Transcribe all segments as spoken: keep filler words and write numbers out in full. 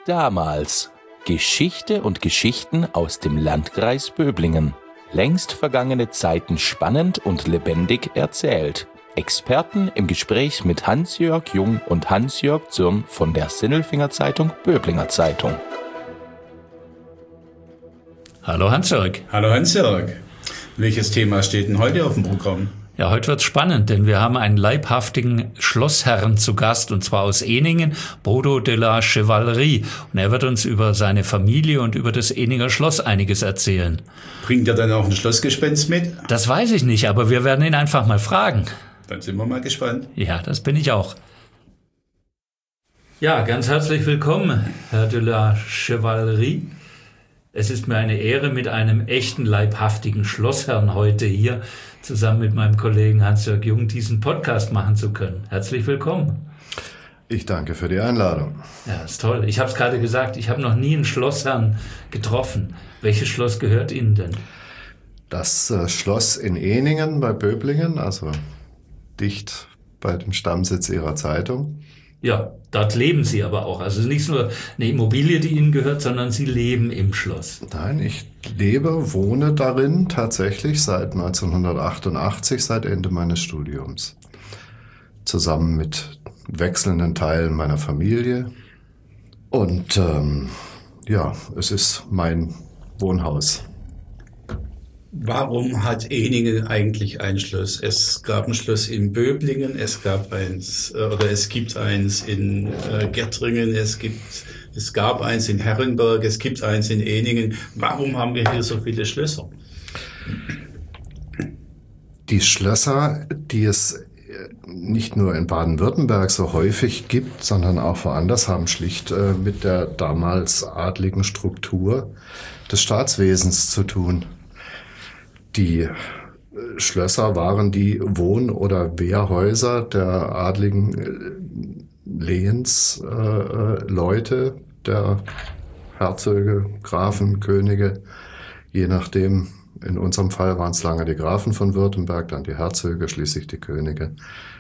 damals. Geschichte und Geschichten aus dem Landkreis Böblingen. Längst vergangene Zeiten spannend und lebendig erzählt. Experten im Gespräch mit Hans-Jörg Jung und Hans-Jörg Zürn von der Sinnelfinger Zeitung Böblinger Zeitung. Hallo Hans-Jörg. Hallo Hans-Jörg. Welches Thema steht denn heute auf dem Programm? Ja, heute wird's spannend, denn wir haben einen leibhaftigen Schlossherrn zu Gast, und zwar aus Ehningen, Bodo de la Chevalerie. Und er wird uns über seine Familie und über das Ehninger Schloss einiges erzählen. Bringt er dann auch ein Schlossgespenst mit? Das weiß ich nicht, aber wir werden ihn einfach mal fragen. Dann sind wir mal gespannt. Ja, das bin ich auch. Ja, ganz herzlich willkommen, Herr de la Chevalerie. Es ist mir eine Ehre, mit einem echten leibhaftigen Schlossherrn heute hier zusammen mit meinem Kollegen Hans-Jörg Jung diesen Podcast machen zu können. Herzlich willkommen. Ich danke für die Einladung. Ja, ist toll. Ich habe es gerade gesagt, ich habe noch nie einen Schlossherrn getroffen. Welches Schloss gehört Ihnen denn? Das äh, Schloss in Ehningen bei Böblingen, also dicht bei dem Stammsitz Ihrer Zeitung. Ja, dort leben Sie aber auch. Also nicht nur eine Immobilie, die Ihnen gehört, sondern Sie leben im Schloss. Nein, ich lebe, wohne darin tatsächlich seit neunzehnhundertachtundachtzig, seit Ende meines Studiums. Zusammen mit wechselnden Teilen meiner Familie. Und ähm, ja, es ist mein Wohnhaus. Warum hat Ehningen eigentlich ein Schloss? Es gab ein Schloss in Böblingen, es gab eins, oder es gibt eins in äh, Gettringen, es gibt, es gab eins in Herrenberg, es gibt eins in Ehningen. Warum haben wir hier so viele Schlösser? Die Schlösser, die es nicht nur in Baden-Württemberg so häufig gibt, sondern auch woanders, haben schlicht äh, mit der damals adligen Struktur des Staatswesens zu tun. Die Schlösser waren die Wohn- oder Wehrhäuser der adligen Lehensleute, äh, der Herzöge, Grafen, Könige, je nachdem. In unserem Fall waren es lange die Grafen von Württemberg, dann die Herzöge, schließlich die Könige.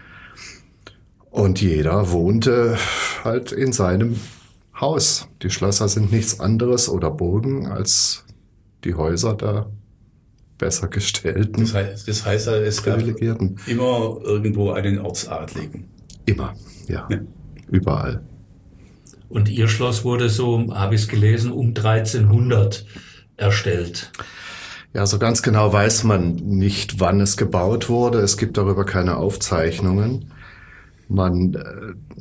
Und jeder wohnte halt in seinem Haus. Die Schlösser sind nichts anderes oder Burgen als die Häuser der besser gestellten. Das heißt, das heißt es gab immer irgendwo einen Ortsadligen. Immer, ja. ja. Überall. Und Ihr Schloss wurde so, habe ich es gelesen, um dreizehnhundert erstellt. Ja, so ganz genau weiß man nicht, wann es gebaut wurde. Es gibt darüber keine Aufzeichnungen. Man äh,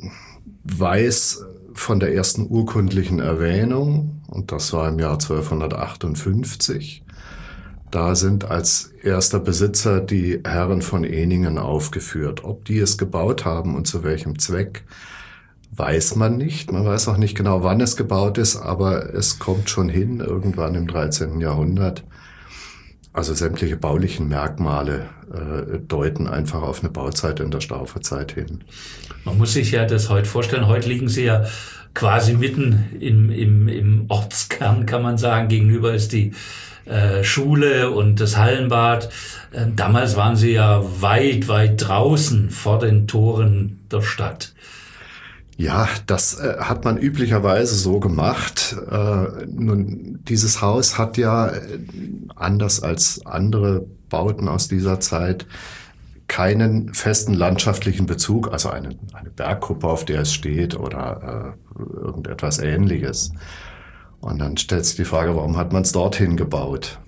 weiß von der ersten urkundlichen Erwähnung, und das war im Jahr zwölfhundertachtundfünfzig, da sind als erster Besitzer die Herren von Ehningen aufgeführt. Ob die es gebaut haben und zu welchem Zweck, weiß man nicht. Man weiß auch nicht genau, wann es gebaut ist, aber es kommt schon hin, irgendwann im dreizehnten Jahrhundert. Also sämtliche baulichen Merkmale äh, deuten einfach auf eine Bauzeit in der Stauferzeit hin. Man muss sich ja das heute vorstellen. Heute liegen Sie ja quasi mitten im, im, im Ortskern, kann man sagen. Gegenüber ist die äh, Schule und das Hallenbad. Äh, damals waren Sie ja weit, weit draußen vor den Toren der Stadt. Ja, das äh, hat man üblicherweise so gemacht. Äh, nun, dieses Haus hat ja äh, anders als andere Bauten aus dieser Zeit keinen festen landschaftlichen Bezug, also eine, eine Bergkuppe, auf der es steht oder äh, irgendetwas Ähnliches. Und dann stellt sich die Frage, warum hat man es dorthin gebaut?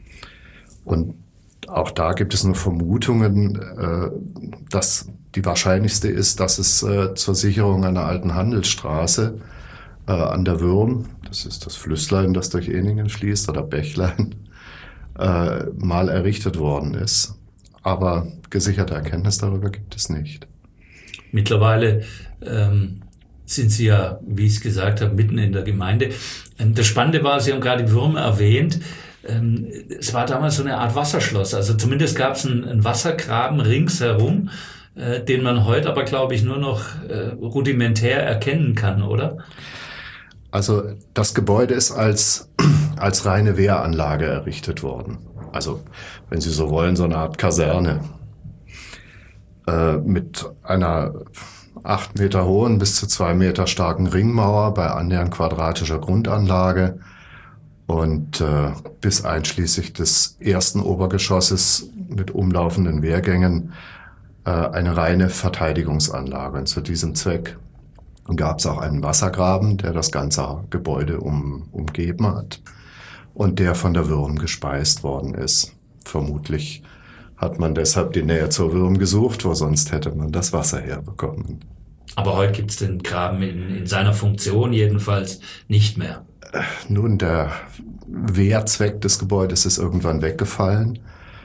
Und auch da gibt es nur Vermutungen, äh, dass die wahrscheinlichste ist, dass es äh, zur Sicherung einer alten Handelsstraße äh, an der Würm, das ist das Flüsslein, das durch Ehningen fließt, oder Bächlein, äh, mal errichtet worden ist. Aber gesicherte Erkenntnis darüber gibt es nicht. Mittlerweile ähm, sind Sie ja, wie ich es gesagt habe, mitten in der Gemeinde. Das Spannende war, Sie haben gerade die Würme erwähnt, ähm, es war damals so eine Art Wasserschloss. Also zumindest gab es einen, einen Wassergraben ringsherum, äh, den man heute aber, glaube ich, nur noch äh, rudimentär erkennen kann, oder? Also das Gebäude ist als, als reine Wehranlage errichtet worden. Also, wenn Sie so wollen, so eine Art Kaserne äh, mit einer acht Meter hohen, bis zu zwei Meter starken Ringmauer bei annähernd quadratischer Grundanlage und äh, bis einschließlich des ersten Obergeschosses mit umlaufenden Wehrgängen äh, eine reine Verteidigungsanlage. Und zu diesem Zweck gab es auch einen Wassergraben, der das ganze Gebäude um, umgeben hat und der von der Würm gespeist worden ist. Vermutlich hat man deshalb die Nähe zur Würm gesucht, wo sonst hätte man das Wasser herbekommen. Aber heute gibt es den Graben in, in seiner Funktion jedenfalls nicht mehr. Nun, der Wehrzweck des Gebäudes ist irgendwann weggefallen.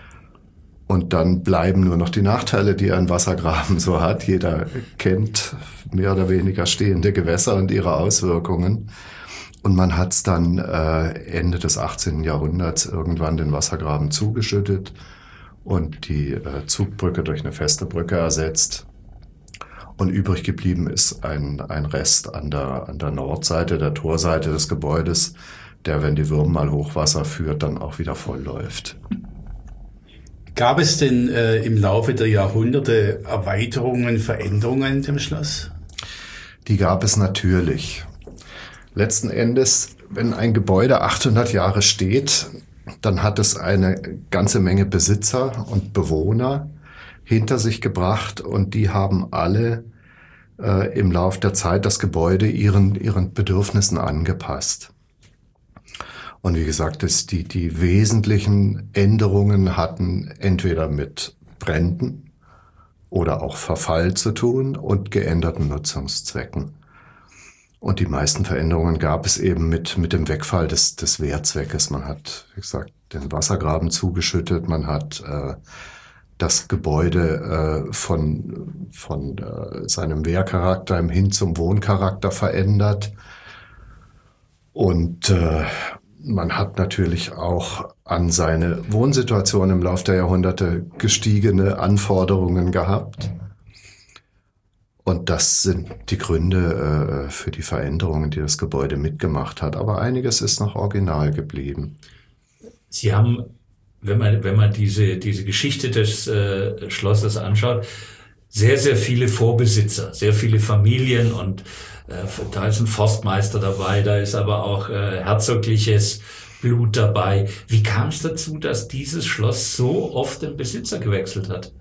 Und dann bleiben nur noch die Nachteile, die ein Wassergraben so hat. Jeder kennt mehr oder weniger stehende Gewässer und ihre Auswirkungen. Und man hat es dann äh, Ende des achtzehnten Jahrhunderts irgendwann den Wassergraben zugeschüttet und die äh, Zugbrücke durch eine feste Brücke ersetzt. Und übrig geblieben ist ein, ein Rest an der, an der Nordseite, der Torseite des Gebäudes, der, wenn die Würm mal Hochwasser führt, dann auch wieder voll läuft. Gab es denn äh, im Laufe der Jahrhunderte Erweiterungen, Veränderungen in dem Schloss? Die gab es natürlich. Letzten Endes, wenn ein Gebäude achthundert Jahre steht, dann hat es eine ganze Menge Besitzer und Bewohner hinter sich gebracht und die haben alle äh, im Lauf der Zeit das Gebäude ihren, ihren Bedürfnissen angepasst. Und wie gesagt, das, die, die wesentlichen Änderungen hatten entweder mit Bränden oder auch Verfall zu tun und geänderten Nutzungszwecken. Und die meisten Veränderungen gab es eben mit, mit dem Wegfall des, des Wehrzweckes. Man hat, wie gesagt, den Wassergraben zugeschüttet, man hat äh, das Gebäude äh, von, von äh, seinem Wehrcharakter hin zum Wohncharakter verändert. Und äh, man hat natürlich auch an seine Wohnsituation im Laufe der Jahrhunderte gestiegene Anforderungen gehabt. Und das sind die Gründe äh, für die Veränderungen, die das Gebäude mitgemacht hat. Aber einiges ist noch original geblieben. Sie haben, wenn man, wenn man diese, diese Geschichte des äh, Schlosses anschaut, sehr, sehr viele Vorbesitzer, sehr viele Familien und äh, da ist ein Forstmeister dabei, da ist aber auch äh, herzogliches Blut dabei. Wie kam es dazu, dass dieses Schloss so oft den Besitzer gewechselt hat?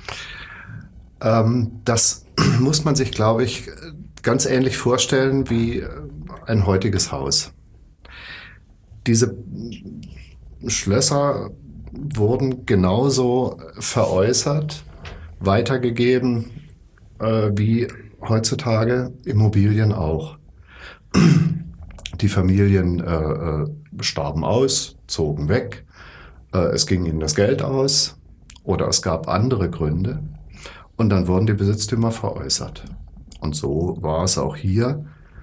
Ähm, das muss man sich, glaube ich, ganz ähnlich vorstellen wie ein heutiges Haus. Diese Schlösser wurden genauso veräußert, weitergegeben, äh, wie heutzutage Immobilien auch. Die Familien äh, starben aus, zogen weg, äh, es ging ihnen das Geld aus oder es gab andere Gründe und dann wurden die Besitztümer veräußert. Und so war es auch hier.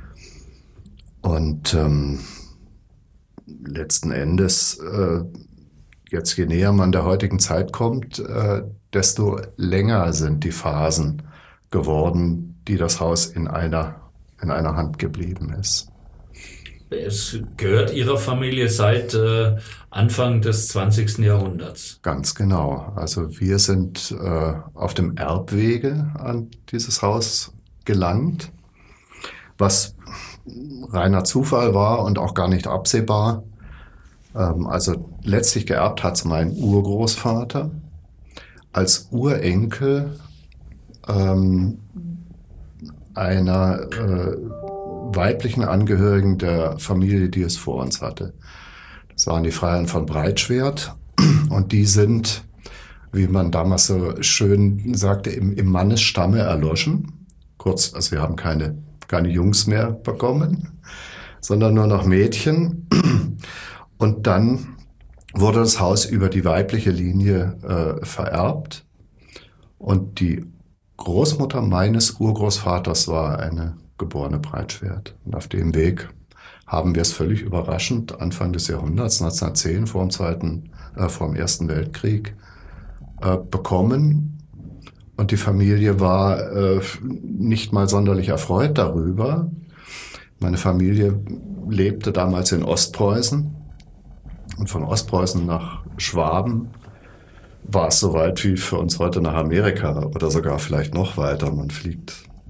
Und ähm, letzten Endes, äh, jetzt je näher man der heutigen Zeit kommt, äh, desto länger sind die Phasen geworden, die das Haus in einer, in einer Hand geblieben ist. Es gehört Ihrer Familie seit äh, Anfang des zwanzigsten Jahrhunderts. Ganz genau. Also wir sind äh, auf dem Erbwege an dieses Haus gelangt, was reiner Zufall war und auch gar nicht absehbar. Ähm, also letztlich geerbt hat es mein Urgroßvater als Urenkel ähm, einer äh, weiblichen Angehörigen der Familie, die es vor uns hatte. Das waren die Freiherren von Breitschwert und die sind, wie man damals so schön sagte, im, im Mannesstamme erloschen. Kurz, also wir haben keine, keine Jungs mehr bekommen, sondern nur noch Mädchen. Und dann wurde das Haus über die weibliche Linie äh, vererbt und die Großmutter meines Urgroßvaters war eine geborene Breitschwert. Und auf dem Weg haben wir es völlig überraschend Anfang des Jahrhunderts, neunzehnhundertzehn, vor dem zweiten, äh, vor dem Ersten Weltkrieg, äh, bekommen. Und die Familie war äh, nicht mal sonderlich erfreut darüber. Meine Familie lebte damals in Ostpreußen. Und von Ostpreußen nach Schwaben war es so weit wie für uns heute nach Amerika oder sogar vielleicht noch weiter. Man fliegt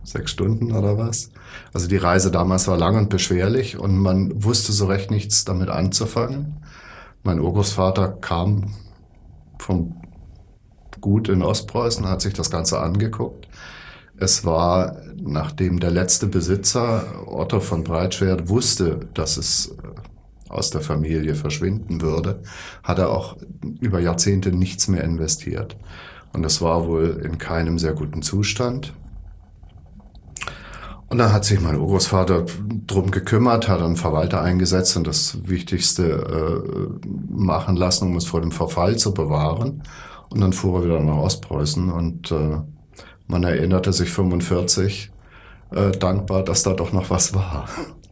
sechs Stunden oder was. Also die Reise damals war lang und beschwerlich und man wusste so recht nichts damit anzufangen. Mein Urgroßvater kam vom Gut in Ostpreußen, hat sich das Ganze angeguckt. Es war, nachdem der letzte Besitzer, Otto von Breitschwert, wusste, dass es aus der Familie verschwinden würde, hat er auch über Jahrzehnte nichts mehr investiert. Und es war wohl in keinem sehr guten Zustand. Und dann hat sich mein Urgroßvater drum gekümmert, hat einen Verwalter eingesetzt und das Wichtigste äh, machen lassen, um es vor dem Verfall zu bewahren. Und dann fuhr er wieder nach Ostpreußen und äh, man erinnerte sich fünfundvierzig äh, dankbar, dass da doch noch was war.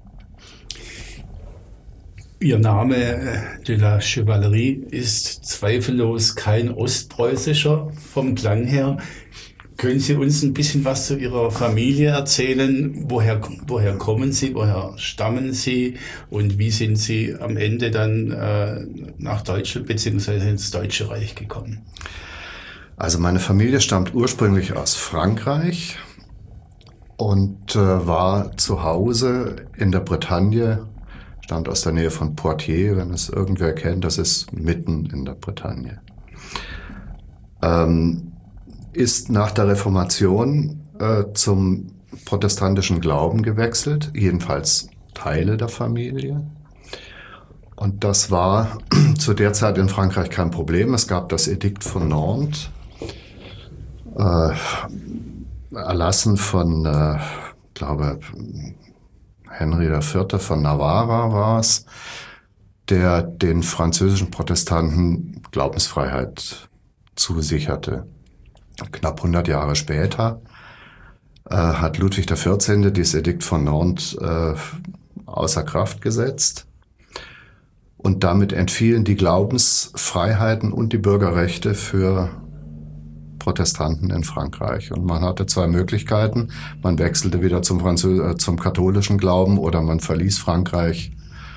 Ihr Name de la Chevalerie ist zweifellos kein ostpreußischer vom Klang her. Können Sie uns ein bisschen was zu Ihrer Familie erzählen? Woher, woher kommen Sie, woher stammen Sie und wie sind Sie am Ende dann äh, nach Deutschland bzw. ins Deutsche Reich gekommen? Also meine Familie stammt ursprünglich aus Frankreich und äh, war zu Hause in der Bretagne, stammt aus der Nähe von Poitiers, wenn es irgendwer kennt, das ist mitten in der Bretagne. Ähm, ist nach der Reformation äh, zum protestantischen Glauben gewechselt, jedenfalls Teile der Familie. Und das war zu der Zeit in Frankreich kein Problem. Es gab das Edikt von Nantes, äh, erlassen von, äh, ich glaube, Henry der Vierte von Navarra war es, der den französischen Protestanten Glaubensfreiheit zusicherte. Knapp hundert Jahre später äh, hat Ludwig der Vierzehnte dieses Edikt von Nantes äh, außer Kraft gesetzt und damit entfielen die Glaubensfreiheiten und die Bürgerrechte für Protestanten in Frankreich. Und man hatte zwei Möglichkeiten. Man wechselte wieder zum, Französ äh, zum katholischen Glauben oder man verließ Frankreich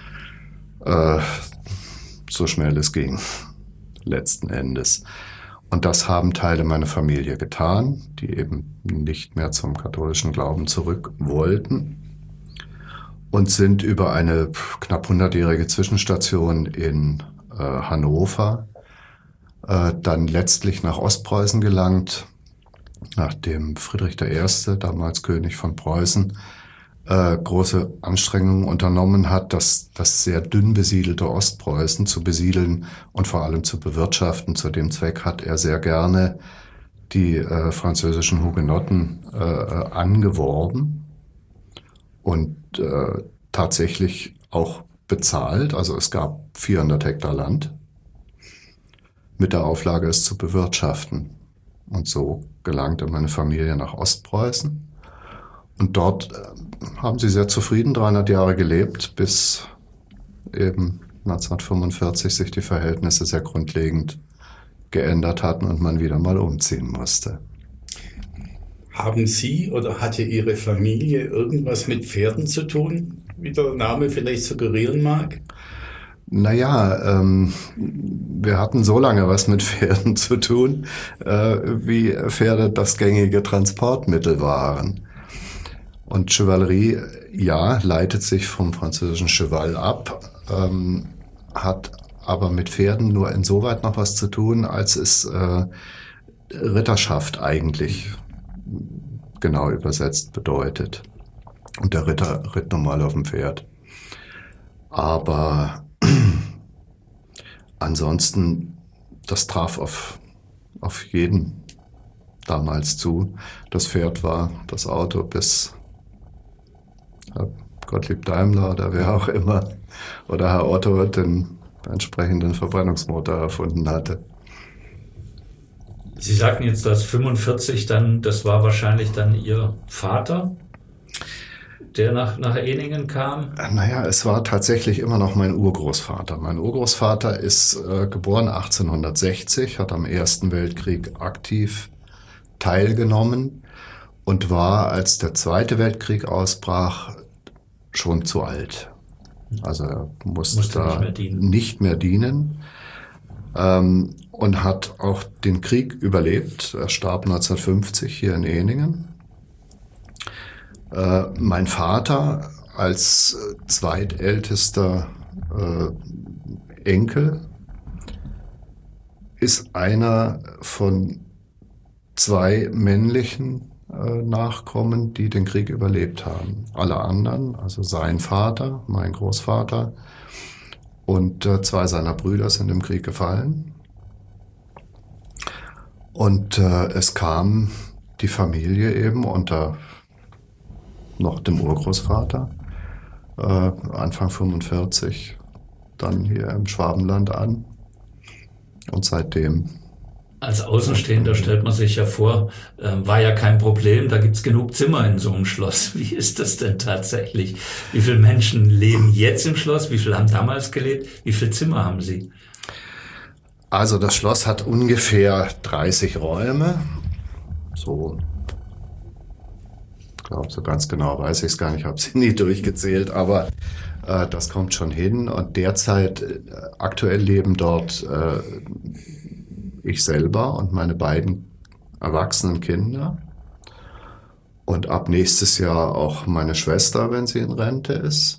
äh, so schnell es ging, letzten Endes. Und das haben Teile meiner Familie getan, die eben nicht mehr zum katholischen Glauben zurück wollten und sind über eine knapp hundertjährige Zwischenstation in äh, Hannover äh, dann letztlich nach Ostpreußen gelangt, nachdem Friedrich der Erste, damals König von Preußen, äh, große Anstrengungen unternommen hat, das, das sehr dünn besiedelte Ostpreußen zu besiedeln und vor allem zu bewirtschaften. Zu dem Zweck hat er sehr gerne die äh, französischen Hugenotten äh, angeworben und äh, tatsächlich auch bezahlt. Also es gab vierhundert Hektar Land mit der Auflage, es zu bewirtschaften. Und so gelangte meine Familie nach Ostpreußen. Und dort haben sie sehr zufrieden dreihundert Jahre gelebt, bis eben neunzehnhundertfünfundvierzig sich die Verhältnisse sehr grundlegend geändert hatten und man wieder mal umziehen musste. Haben Sie oder hatte Ihre Familie irgendwas mit Pferden zu tun, wie der Name vielleicht suggerieren mag? Naja, ähm, wir hatten so lange was mit Pferden zu tun, äh, wie Pferde das gängige Transportmittel waren. Und Chevalerie, ja, leitet sich vom französischen Cheval ab, ähm, hat aber mit Pferden nur insoweit noch was zu tun, als es äh, Ritterschaft eigentlich genau übersetzt bedeutet. Und der Ritter ritt normal auf dem Pferd. Aber ansonsten, das traf auf, auf jeden damals zu. Das Pferd war das Auto bis Herr Gottlieb Daimler oder wer auch immer oder Herr Otto den entsprechenden Verbrennungsmotor erfunden hatte. Sie sagten jetzt, dass fünfundvierzig dann, das war wahrscheinlich dann Ihr Vater, der nach, nach Ehningen kam? Naja, es war tatsächlich immer noch mein Urgroßvater. Mein Urgroßvater ist äh, geboren achtzehnhundertsechzig, hat am Ersten Weltkrieg aktiv teilgenommen und war, als der Zweite Weltkrieg ausbrach, schon zu alt. Also er musste, musste da nicht mehr dienen, nicht mehr dienen ähm, und hat auch den Krieg überlebt. Er starb neunzehnhundertfünfzig hier in Ehningen. Äh, mein Vater als zweitältester äh, Enkel ist einer von zwei männlichen äh, Nachkommen, die den Krieg überlebt haben. Alle anderen, also sein Vater, mein Großvater und äh, zwei seiner Brüder sind im Krieg gefallen. Und äh, es kam die Familie eben unter noch dem Urgroßvater, äh, Anfang fünfundvierzig, dann hier im Schwabenland an. Und seitdem. Als Außenstehender stellt man sich ja vor, äh, war ja kein Problem, da gibt's genug Zimmer in so einem Schloss. Wie ist das denn tatsächlich? Wie viele Menschen leben jetzt im Schloss? Wie viele haben damals gelebt? Wie viele Zimmer haben Sie? Also das Schloss hat ungefähr dreißig Räume. So, ich glaube, so ganz genau weiß ich es gar nicht, ich habe sie nie durchgezählt, aber äh, das kommt schon hin. Und derzeit, äh, aktuell leben dort äh, ich selber und meine beiden erwachsenen Kinder. Und ab nächstes Jahr auch meine Schwester, wenn sie in Rente ist.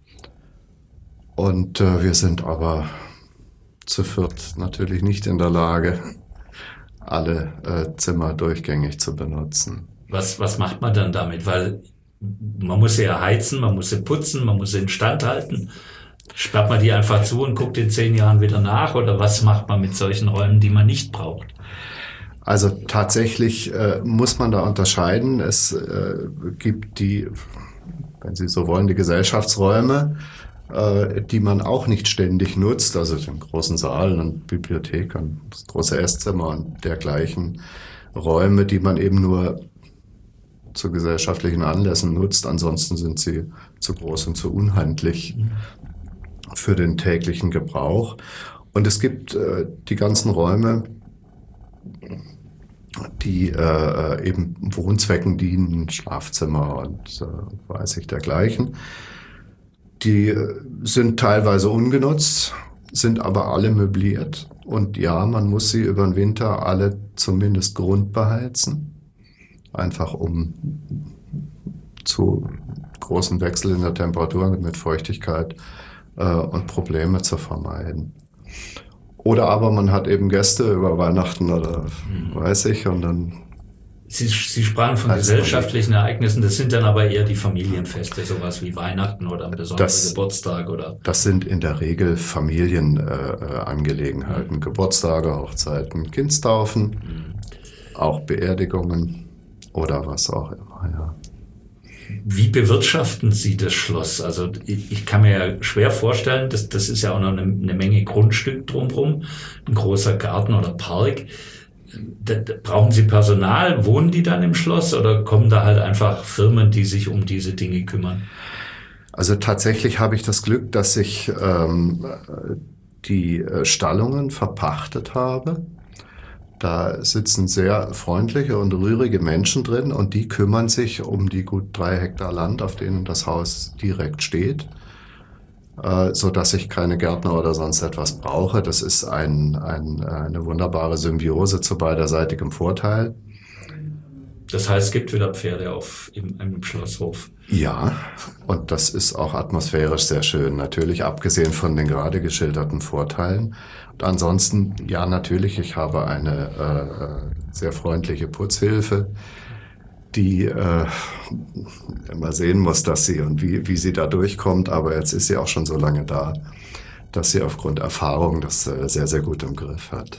Und äh, wir sind aber zu viert natürlich nicht in der Lage, alle äh, Zimmer durchgängig zu benutzen. Was, was macht man dann damit? Weil man muss sie ja heizen, man muss sie putzen, man muss sie instand halten. Sperrt man die einfach zu und guckt in zehn Jahren wieder nach? Oder was macht man mit solchen Räumen, die man nicht braucht? Also tatsächlich äh, muss man da unterscheiden. Es äh, gibt die, wenn Sie so wollen, die Gesellschaftsräume, äh, die man auch nicht ständig nutzt. Also den großen Saal und Bibliothek und das große Esszimmer und dergleichen Räume, die man eben nur zu gesellschaftlichen Anlässen nutzt. Ansonsten sind sie zu groß und zu unhandlich für den täglichen Gebrauch. Und es gibt äh, die ganzen Räume, die äh, eben Wohnzwecken dienen, Schlafzimmer und äh, weiß ich dergleichen. Die äh, sind teilweise ungenutzt, sind aber alle möbliert. Und ja, man muss sie über den Winter alle zumindest grundbeheizen. Einfach um zu großen Wechsel in der Temperatur mit Feuchtigkeit äh, und Probleme zu vermeiden. Oder aber man hat eben Gäste über Weihnachten oder mhm. weiß ich und dann... Sie, Sie sprachen von gesellschaftlichen Ereignissen, das sind dann aber eher die Familienfeste, sowas wie Weihnachten oder ein besonderer Geburtstag, oder? Das sind in der Regel Familienangelegenheiten, äh, mhm. Geburtstage, Hochzeiten, Kindstaufen, mhm. auch Beerdigungen. Oder was auch immer, ja. Wie bewirtschaften Sie das Schloss? Also ich, ich kann mir ja schwer vorstellen, das, das ist ja auch noch eine, eine Menge Grundstück drumherum, ein großer Garten oder Park. Da, da brauchen Sie Personal? Wohnen die dann im Schloss oder kommen da halt einfach Firmen, die sich um diese Dinge kümmern? Also tatsächlich habe ich das Glück, dass ich ähm, die Stallungen verpachtet habe. Da sitzen sehr freundliche und rührige Menschen drin und die kümmern sich um die gut drei Hektar Land, auf denen das Haus direkt steht, äh, so dass ich keine Gärtner oder sonst etwas brauche. Das ist ein, ein, eine wunderbare Symbiose zu beiderseitigem Vorteil. Das heißt, es gibt wieder Pferde auf im, im Schlosshof. Ja, und das ist auch atmosphärisch sehr schön. Natürlich abgesehen von den gerade geschilderten Vorteilen. Und ansonsten, ja, natürlich, ich habe eine äh, sehr freundliche Putzhilfe, die äh, immer sehen muss, dass sie und wie, wie sie da durchkommt. Aber jetzt ist sie auch schon so lange da, dass sie aufgrund Erfahrung das äh, sehr, sehr gut im Griff hat.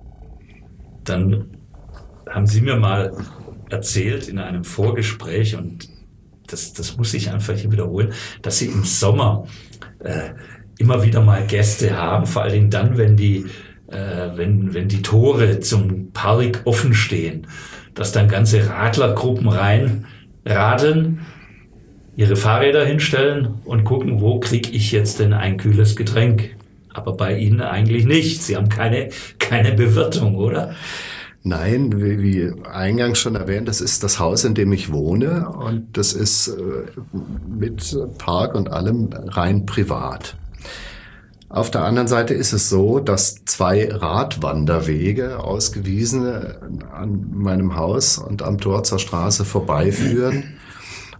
Dann haben Sie mir mal erzählt in einem Vorgespräch, und das, das muss ich einfach hier wiederholen, dass Sie im Sommer äh, immer wieder mal Gäste haben, vor allen Dingen dann, wenn die, äh, wenn, wenn die Tore zum Park offen stehen, dass dann ganze Radlergruppen rein radeln, ihre Fahrräder hinstellen und gucken, wo kriege ich jetzt denn ein kühles Getränk? Aber bei Ihnen eigentlich nicht. Sie haben keine, keine Bewirtung, oder? Nein, wie, wie eingangs schon erwähnt, das ist das Haus, in dem ich wohne und das ist äh, mit Park und allem rein privat. Auf der anderen Seite ist es so, dass zwei Radwanderwege ausgewiesene an meinem Haus und am Tor zur Straße vorbeiführen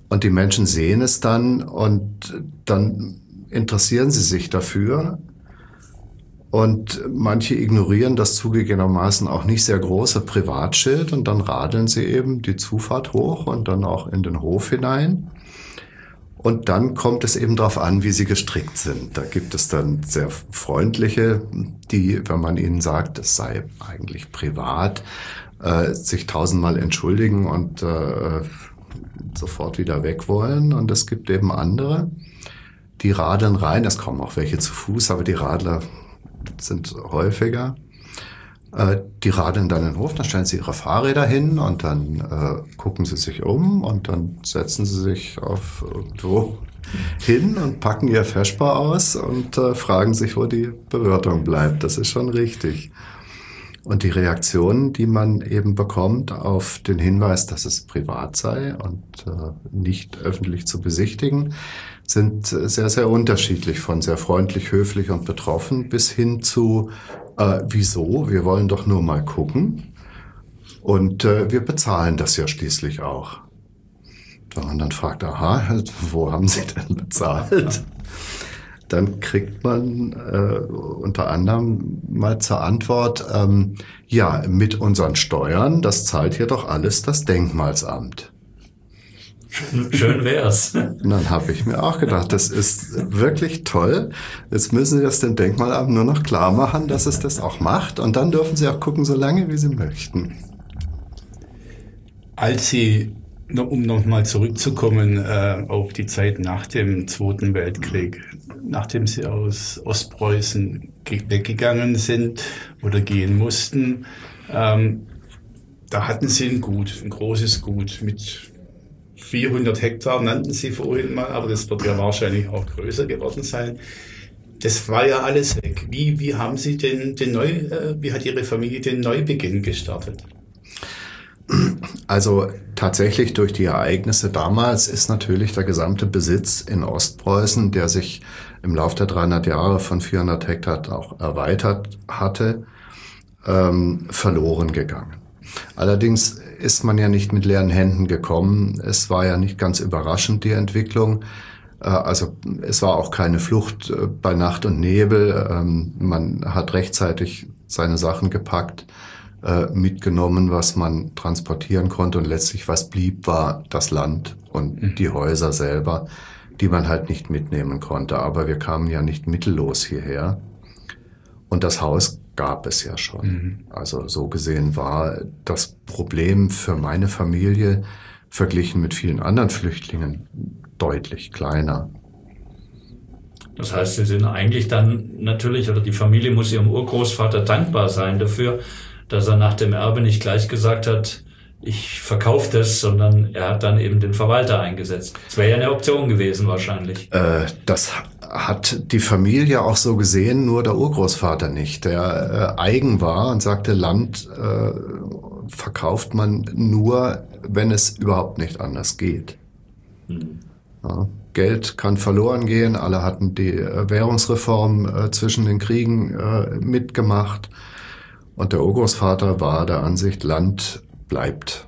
Und die Menschen sehen es dann und dann interessieren sie sich dafür. Und manche ignorieren das zugegebenermaßen auch nicht sehr große Privatschild und dann radeln sie eben die Zufahrt hoch und dann auch in den Hof hinein. Und dann kommt es eben darauf an, wie sie gestrickt sind. Da gibt es dann sehr freundliche, die, wenn man ihnen sagt, es sei eigentlich privat, äh, sich tausendmal entschuldigen und äh, sofort wieder weg wollen. Und es gibt eben andere, die radeln rein. Es kommen auch welche zu Fuß, aber die Radler sind häufiger. Äh, die radeln dann in den Hof, dann stellen sie ihre Fahrräder hin und dann äh, gucken sie sich um und dann setzen sie sich auf irgendwo hin und packen ihr Feschbar aus und äh, fragen sich, wo die Bewirtung bleibt. Das ist schon richtig. Und die Reaktionen, die man eben bekommt auf den Hinweis, dass es privat sei und äh, nicht öffentlich zu besichtigen, sind sehr, sehr unterschiedlich, von sehr freundlich, höflich und betroffen bis hin zu äh, wieso, wir wollen doch nur mal gucken und äh, wir bezahlen das ja schließlich auch. Wenn man dann fragt, aha, wo haben Sie denn bezahlt? Dann kriegt man äh, unter anderem mal zur Antwort, ähm, ja, mit unseren Steuern, das zahlt hier doch alles das Denkmalsamt. Schön wär's. Und dann habe ich mir auch gedacht, das ist wirklich toll. Jetzt müssen Sie das dem Denkmalamt nur noch klar machen, dass es das auch macht. Und dann dürfen Sie auch gucken, so lange wie Sie möchten. Als Sie, um nochmal zurückzukommen äh, auf die Zeit nach dem Zweiten Weltkrieg, nachdem Sie aus Ostpreußen weggegangen sind oder gehen mussten, ähm, da hatten Sie ein Gut, ein großes Gut mit vierhundert Hektar, nannten Sie vorhin mal, aber das wird ja wahrscheinlich auch größer geworden sein. Das war ja alles weg. Wie, wie haben Sie den, den Neu, äh, wie hat Ihre Familie den Neubeginn gestartet? Also tatsächlich durch die Ereignisse damals ist natürlich der gesamte Besitz in Ostpreußen, der sich im Laufe der dreihundert Jahre von vierhundert Hektar auch erweitert hatte, ähm, verloren gegangen. Allerdings ist man ja nicht mit leeren Händen gekommen. Es war ja nicht ganz überraschend, die Entwicklung. Äh, also es war auch keine Flucht äh, bei Nacht und Nebel. Ähm, man hat rechtzeitig seine Sachen gepackt, mitgenommen, was man transportieren konnte und letztlich was blieb, war das Land und mhm. die Häuser selber, die man halt nicht mitnehmen konnte. Aber wir kamen ja nicht mittellos hierher und das Haus gab es ja schon. Mhm. Also so gesehen war das Problem für meine Familie verglichen mit vielen anderen Flüchtlingen deutlich kleiner. Das heißt, Sie sind eigentlich dann natürlich, oder die Familie muss ihrem Urgroßvater dankbar sein dafür, dass er nach dem Erbe nicht gleich gesagt hat, ich verkaufe das, sondern er hat dann eben den Verwalter eingesetzt. Das wäre ja eine Option gewesen wahrscheinlich. Äh, das hat die Familie auch so gesehen, nur der Urgroßvater nicht, der äh, eigen war und sagte, Land äh, verkauft man nur, wenn es überhaupt nicht anders geht. Hm. Ja, Geld kann verloren gehen, alle hatten die äh, Währungsreform äh, zwischen den Kriegen äh, mitgemacht. Und der Urgroßvater war der Ansicht, Land bleibt.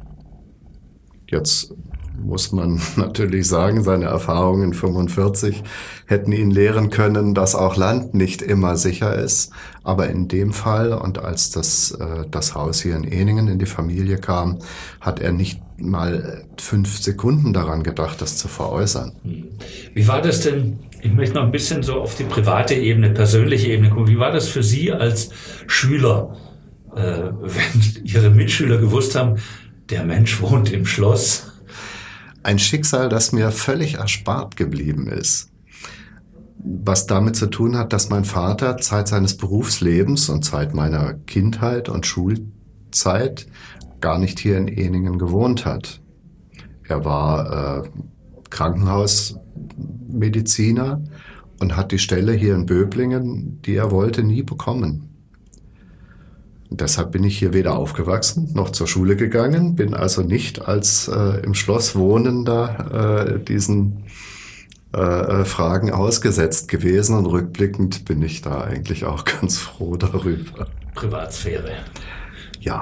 Jetzt muss man natürlich sagen, seine Erfahrungen fünfundvierzig hätten ihn lehren können, dass auch Land nicht immer sicher ist. Aber in dem Fall und als das, äh, das Haus hier in Ehningen in die Familie kam, hat er nicht mal fünf Sekunden daran gedacht, das zu veräußern. Wie war das denn? Ich möchte noch ein bisschen so auf die private Ebene, persönliche Ebene gucken. Wie war das für Sie als Schüler, äh, wenn Ihre Mitschüler gewusst haben, der Mensch wohnt im Schloss? Ein Schicksal, das mir völlig erspart geblieben ist. Was damit zu tun hat, dass mein Vater Zeit seines Berufslebens und Zeit meiner Kindheit und Schulzeit gar nicht hier in Ehningen gewohnt hat. Er war äh, Krankenhausmediziner und hat die Stelle hier in Böblingen, die er wollte, nie bekommen. Und deshalb bin ich hier weder aufgewachsen noch zur Schule gegangen, bin also nicht als äh, im Schloss Wohnender äh, diesen äh, Fragen ausgesetzt gewesen und rückblickend bin ich da eigentlich auch ganz froh darüber. Privatsphäre. Ja,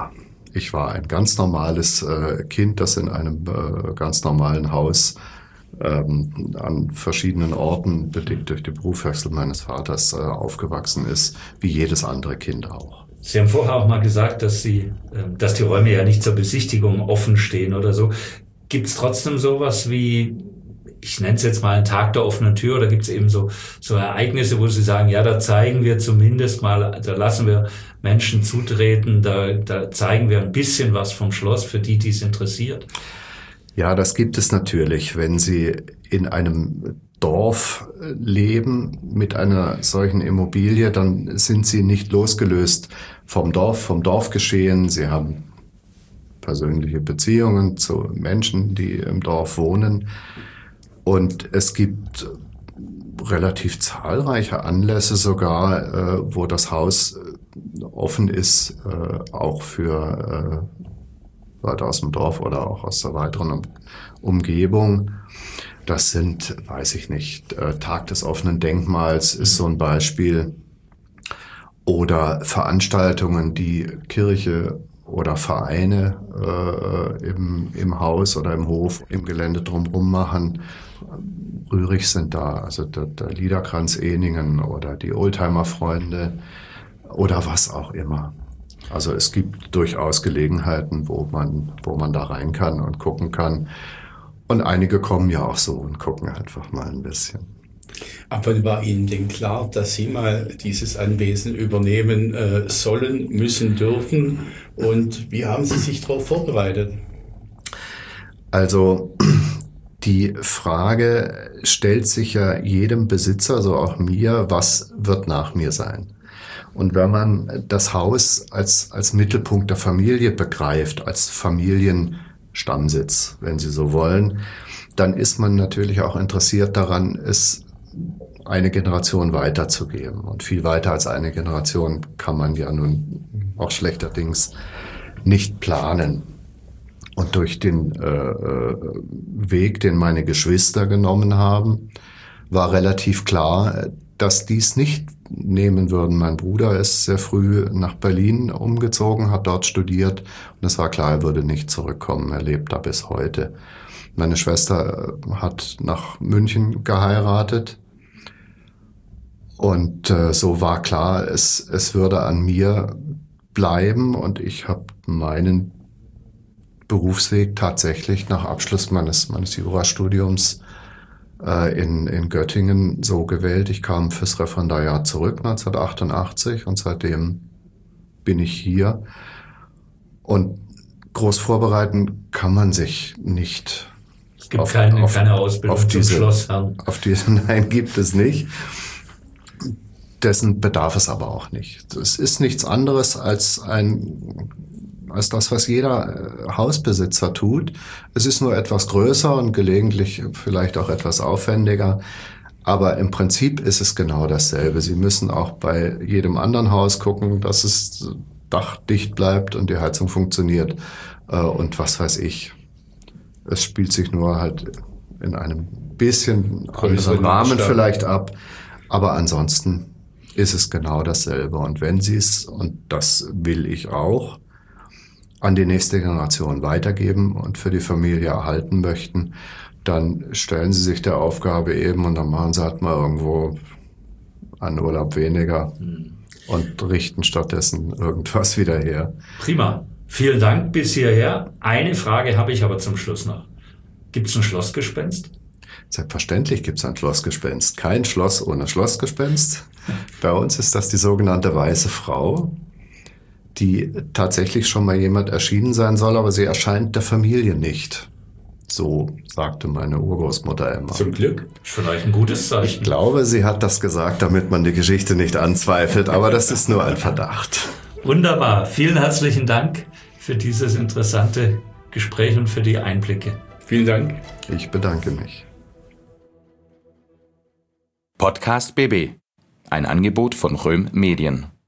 Ich war ein ganz normales äh, Kind, das in einem äh, ganz normalen Haus ähm, an verschiedenen Orten, bedingt durch den Berufswechsel meines Vaters, äh, aufgewachsen ist, wie jedes andere Kind auch. Sie haben vorher auch mal gesagt, dass Sie, äh, dass die Räume ja nicht zur Besichtigung offen stehen oder so. Gibt es trotzdem sowas wie, ich nenne es jetzt mal einen Tag der offenen Tür, oder gibt es eben so, so Ereignisse, wo Sie sagen, ja, da zeigen wir zumindest mal, da lassen wir Menschen zutreten, da, da zeigen wir ein bisschen was vom Schloss für die, die es interessiert? Ja, das gibt es natürlich. Wenn Sie in einem Dorf leben mit einer solchen Immobilie, dann sind Sie nicht losgelöst vom Dorf, vom Dorfgeschehen. Sie haben persönliche Beziehungen zu Menschen, die im Dorf wohnen. Und es gibt relativ zahlreiche Anlässe sogar, äh, wo das Haus offen ist, äh, auch für äh, Leute aus dem Dorf oder auch aus der weiteren um- Umgebung. Das sind, weiß ich nicht, äh, Tag des offenen Denkmals ist so ein Beispiel. Oder Veranstaltungen, die Kirche oder Vereine äh, im, im Haus oder im Hof, im Gelände drumherum machen. Rührig sind da, also der, der Liederkranz Ehningen oder die Oldtimer-Freunde oder was auch immer. Also es gibt durchaus Gelegenheiten, wo man, wo man da rein kann und gucken kann. Und einige kommen ja auch so und gucken einfach mal ein bisschen. Aber war Ihnen denn klar, dass Sie mal dieses Anwesen übernehmen äh, sollen, müssen, dürfen? Und wie haben Sie sich darauf vorbereitet? Also die Frage stellt sich ja jedem Besitzer, so auch mir, was wird nach mir sein? Und wenn man das Haus als, als Mittelpunkt der Familie begreift, als Familienstammsitz, wenn Sie so wollen, dann ist man natürlich auch interessiert daran, es eine Generation weiterzugeben. Und viel weiter als eine Generation kann man ja nun auch schlechterdings nicht planen. Und durch den äh, Weg, den meine Geschwister genommen haben, war relativ klar, dass die es nicht nehmen würden. Mein Bruder ist sehr früh nach Berlin umgezogen, hat dort studiert und es war klar, er würde nicht zurückkommen. Er lebt da bis heute. Meine Schwester hat nach München geheiratet und äh, so war klar, es, es würde an mir bleiben und ich habe meinen Berufsweg tatsächlich nach Abschluss meines, meines Jurastudiums äh, in, in Göttingen so gewählt. Ich kam fürs Referendariat zurück neunzehnhundertachtundachtzig und seitdem bin ich hier. Und groß vorbereiten kann man sich nicht. Es gibt auf, keine, auf, keine Ausbildung auf diese, zum Schlossherrn. Auf diese, nein, gibt es nicht. Dessen bedarf es aber auch nicht. Es ist nichts anderes als ein als das, was jeder Hausbesitzer tut. Es ist nur etwas größer und gelegentlich vielleicht auch etwas aufwendiger. Aber im Prinzip ist es genau dasselbe. Sie müssen auch bei jedem anderen Haus gucken, dass es dachdicht bleibt und die Heizung funktioniert. Und was weiß ich. Es spielt sich nur halt in einem bisschen anderen Rahmen vielleicht ab. Aber ansonsten ist es genau dasselbe. Und wenn Sie es, und das will ich auch, an die nächste Generation weitergeben und für die Familie erhalten möchten, dann stellen Sie sich der Aufgabe eben und dann machen Sie halt mal irgendwo einen Urlaub weniger und richten stattdessen irgendwas wieder her. Prima. Vielen Dank bis hierher. Eine Frage habe ich aber zum Schluss noch. Gibt es ein Schlossgespenst? Selbstverständlich gibt es ein Schlossgespenst. Kein Schloss ohne Schlossgespenst. Bei uns ist das die sogenannte Weiße Frau, die tatsächlich schon mal jemand erschienen sein soll, aber sie erscheint der Familie nicht. So sagte meine Urgroßmutter immer. Zum Glück. Vielleicht ein gutes Zeichen. Ich glaube, sie hat das gesagt, damit man die Geschichte nicht anzweifelt, aber das ist nur ein Verdacht. Wunderbar. Vielen herzlichen Dank für dieses interessante Gespräch und für die Einblicke. Vielen Dank. Ich bedanke mich. Podcast B B. Ein Angebot von Röhm Medien.